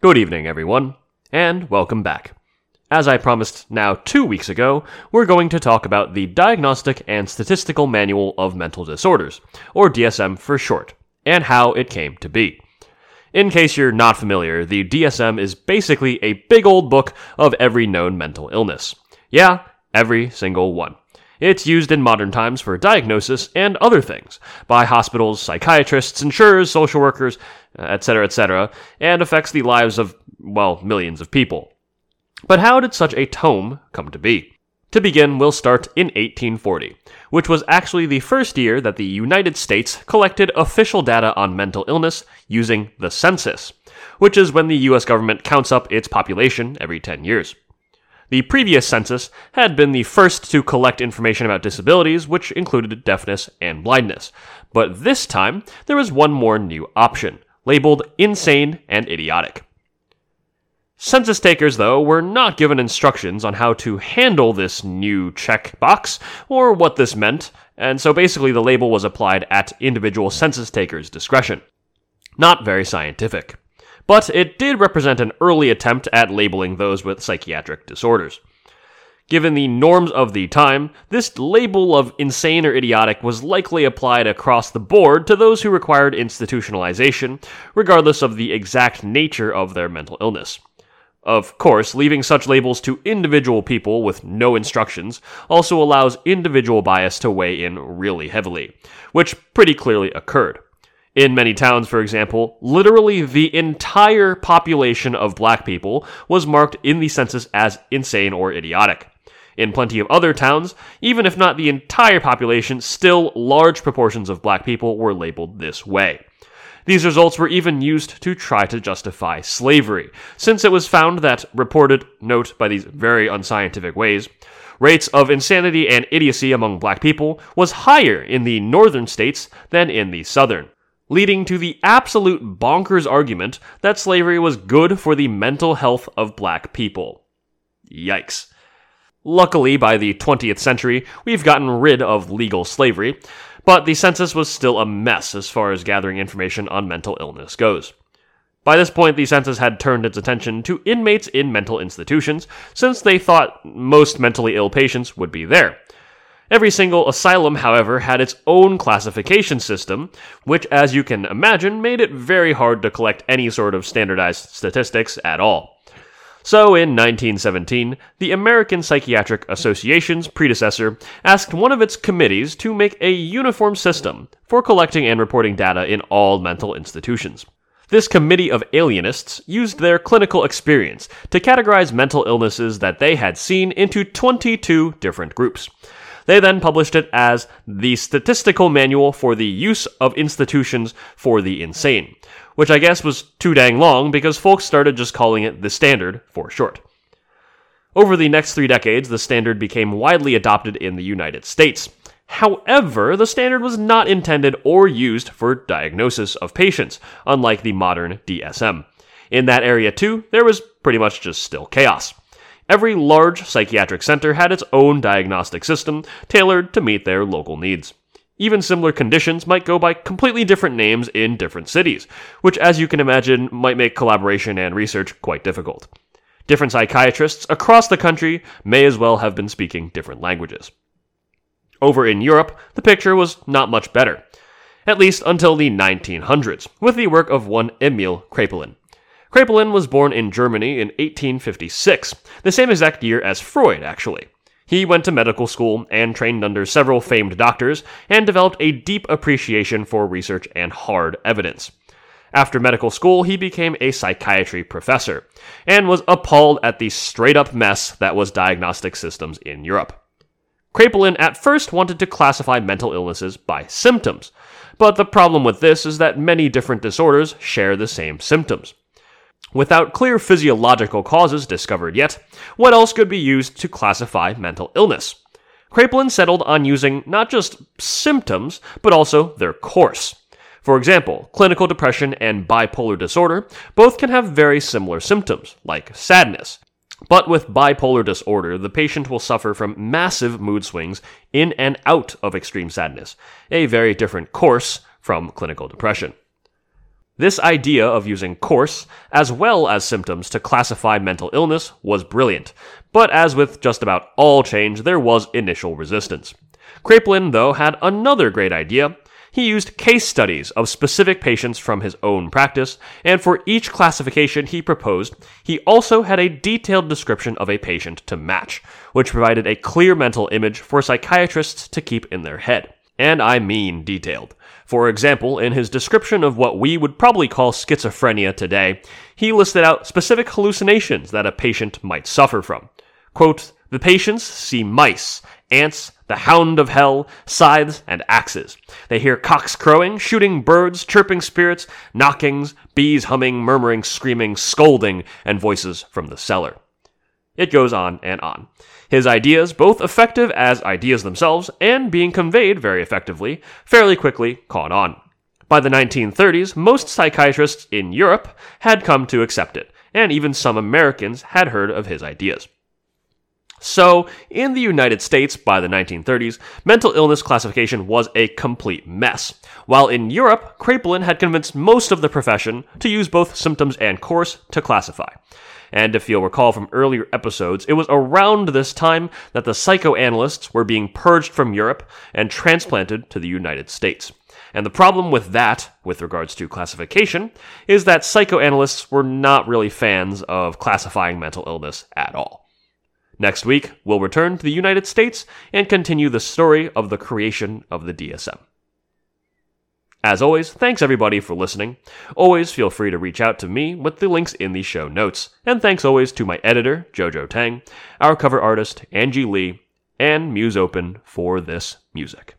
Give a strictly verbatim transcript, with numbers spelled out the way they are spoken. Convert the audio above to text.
Good evening, everyone, and welcome back. As I promised now two weeks ago, we're going to talk about the Diagnostic and Statistical Manual of Mental Disorders, or D S M for short, and how it came to be. In case you're not familiar, the D S M is basically a big old book of every known mental illness. Yeah, every single one. It's used in modern times for diagnosis and other things, by hospitals, psychiatrists, insurers, social workers, et cetera, et cetera, and affects the lives of, well, millions of people. But how did such a tome come to be? To begin, we'll start in eighteen forty, which was actually the first year that the United States collected official data on mental illness using the census, which is when the U S government counts up its population every ten years. The previous census had been the first to collect information about disabilities, which included deafness and blindness. But this time, there was one more new option, labeled insane and idiotic. Census takers, though, were not given instructions on how to handle this new checkbox, or what this meant, and so basically the label was applied at individual census takers' discretion. Not very scientific. But it did represent an early attempt at labeling those with psychiatric disorders. Given the norms of the time, this label of insane or idiotic was likely applied across the board to those who required institutionalization, regardless of the exact nature of their mental illness. Of course, leaving such labels to individual people with no instructions also allows individual bias to weigh in really heavily, which pretty clearly occurred. In many towns, for example, literally the entire population of black people was marked in the census as insane or idiotic. In plenty of other towns, even if not the entire population, still large proportions of black people were labeled this way. These results were even used to try to justify slavery, since it was found that reported, note by these very unscientific ways, rates of insanity and idiocy among black people was higher in the northern states than in the southern, leading to the absolute bonkers argument that slavery was good for the mental health of black people. Yikes. Luckily, by the twentieth century, we've gotten rid of legal slavery, but the census was still a mess as far as gathering information on mental illness goes. By this point, the census had turned its attention to inmates in mental institutions, since they thought most mentally ill patients would be there. Every single asylum, however, had its own classification system, which, as you can imagine, made it very hard to collect any sort of standardized statistics at all. So, in nineteen seventeen, the American Psychiatric Association's predecessor asked one of its committees to make a uniform system for collecting and reporting data in all mental institutions. This committee of alienists used their clinical experience to categorize mental illnesses that they had seen into twenty-two different groups. They then published it as the Statistical Manual for the Use of Institutions for the Insane, which I guess was too dang long because folks started just calling it the Standard for short. Over the next three decades, the Standard became widely adopted in the United States. However, the Standard was not intended or used for diagnosis of patients, unlike the modern D S M. In that area too, there was pretty much just still chaos. Every large psychiatric center had its own diagnostic system tailored to meet their local needs. Even similar conditions might go by completely different names in different cities, which, as you can imagine, might make collaboration and research quite difficult. Different psychiatrists across the country may as well have been speaking different languages. Over in Europe, the picture was not much better, at least until the nineteen hundreds, with the work of one Emil Kraepelin. Kraepelin was born in Germany in eighteen fifty-six, the same exact year as Freud, actually. He went to medical school and trained under several famed doctors and developed a deep appreciation for research and hard evidence. After medical school, he became a psychiatry professor and was appalled at the straight-up mess that was diagnostic systems in Europe. Kraepelin at first wanted to classify mental illnesses by symptoms, but the problem with this is that many different disorders share the same symptoms. Without clear physiological causes discovered yet, what else could be used to classify mental illness? Kraepelin settled on using not just symptoms, but also their course. For example, clinical depression and bipolar disorder both can have very similar symptoms, like sadness. But with bipolar disorder, the patient will suffer from massive mood swings in and out of extreme sadness, a very different course from clinical depression. This idea of using course, as well as symptoms, to classify mental illness was brilliant, but as with just about all change, there was initial resistance. Kraepelin, though, had another great idea. He used case studies of specific patients from his own practice, and for each classification he proposed, he also had a detailed description of a patient to match, which provided a clear mental image for psychiatrists to keep in their head. And I mean detailed. For example, in his description of what we would probably call schizophrenia today, he listed out specific hallucinations that a patient might suffer from. Quote, "The patients see mice, ants, the hound of hell, scythes, and axes. They hear cocks crowing, shooting birds, chirping spirits, knockings, bees humming, murmuring, screaming, scolding, and voices from the cellar." It goes on and on. His ideas, both effective as ideas themselves and being conveyed very effectively, fairly quickly caught on. By the nineteen thirties, most psychiatrists in Europe had come to accept it, and even some Americans had heard of his ideas. So, in the United States, by the nineteen thirties, mental illness classification was a complete mess, while in Europe, Kraepelin had convinced most of the profession to use both symptoms and course to classify. And if you'll recall from earlier episodes, it was around this time that the psychoanalysts were being purged from Europe and transplanted to the United States. And the problem with that, with regards to classification, is that psychoanalysts were not really fans of classifying mental illness at all. Next week, we'll return to the United States and continue the story of the creation of the D S M. As always, thanks everybody for listening. Always feel free to reach out to me with the links in the show notes. And thanks always to my editor, Jojo Tang, our cover artist, Angie Lee, and Muse Open for this music.